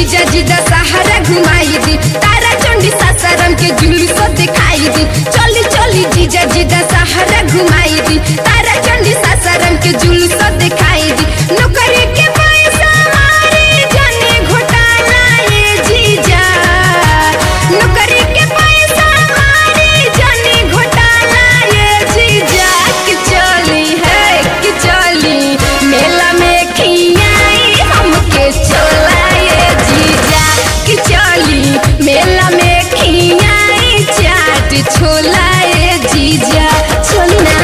जीजा जी दशहरा घुमाई दी, तारा चंडी सासाराम के जुलूस दिखाई दी। चली चली जीजा जी दशहरा घुमाई दी, तारा चंडी सासाराम के जुलूस दिखाई दी। नौकरी के पैसा मारे जाने घोटाला ये जीजा, नौकरी के पैसा मारे जाने घोटाला ये जीजा। कि चली है कि चली मेला में खियाई हमके छोला ये जीजा, कि चली मेला में खियाई चाट छोला ये जीजा। चली ना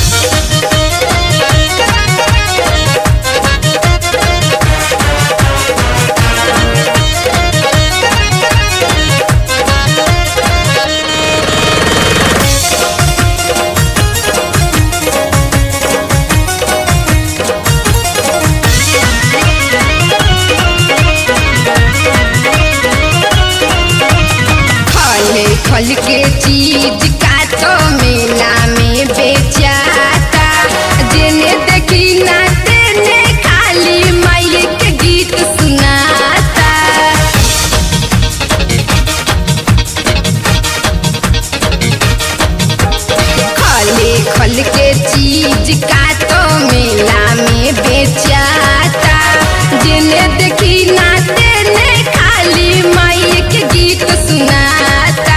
फल के चीज का तो मेला में बेचाता, जिन्हें देखी ना तेने खाली माई के गीत सुनाता। खल के चीज का तो मेला में बेचाता, जिन्हें देखी ना तेने खाली माई के गीत सुनाता।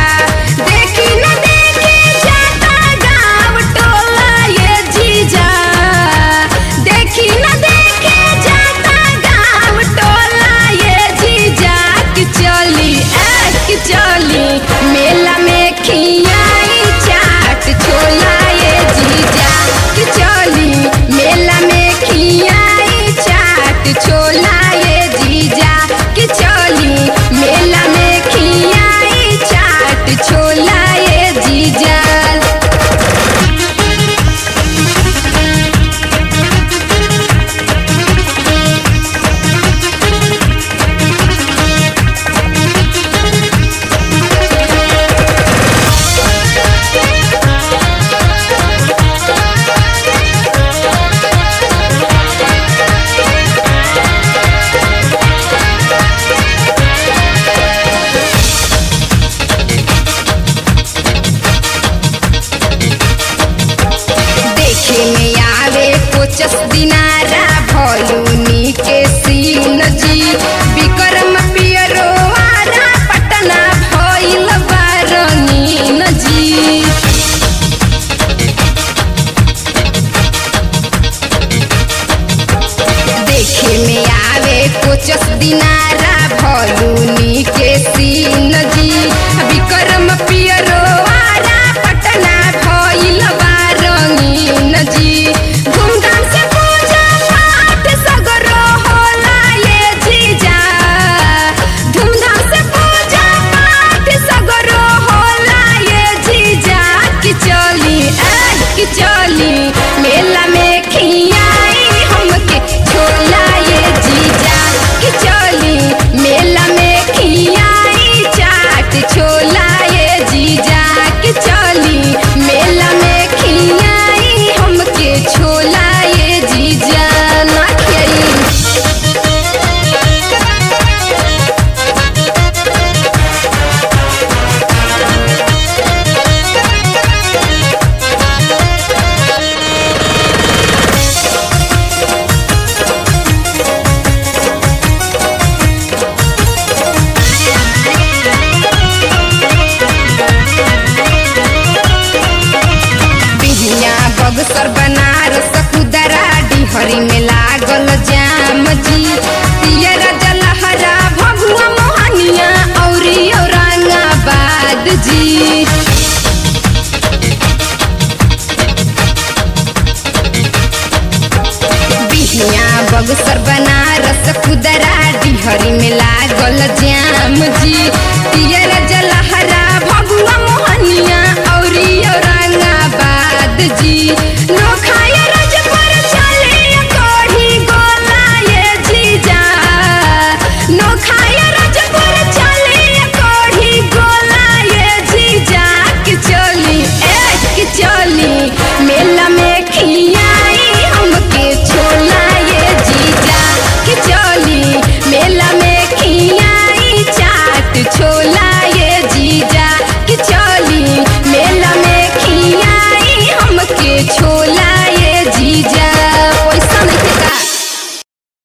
चली मेला में खियाई चाट छोला ये जीजा, कि चली मेला में खियाई चाट छोला ये जीजा, कि चली मेला में खियाई चाट छोला ये जीजा। कोचस दिनारा भलुनी के सीन जी, विक्रम पियरो आरा पटना भइल बारंगीन जी। देखे में आवे कोचस दिनारा भलुनी के सीन जी, विक्रम पियरो आरा पटना भइल बारंगीन जी। कि चली मेला में खियाई हमके छोला ये जीजा, कि चली मेला में खियाई चाट छोला ये जीजा, कि चली मेला में खियाई हमके छोला ये जीजा। ना खियाई बगसर बनारस कुदरा डिहरी में लागल जाम जी, पियर जलहरा भगुआ मोहनिया औरी औरंगाबाद जी। बिहिया बगसर बनारस कुदरा डिहरी में लागल जाम जी, पियर जलहरा भगुआ मोहनिया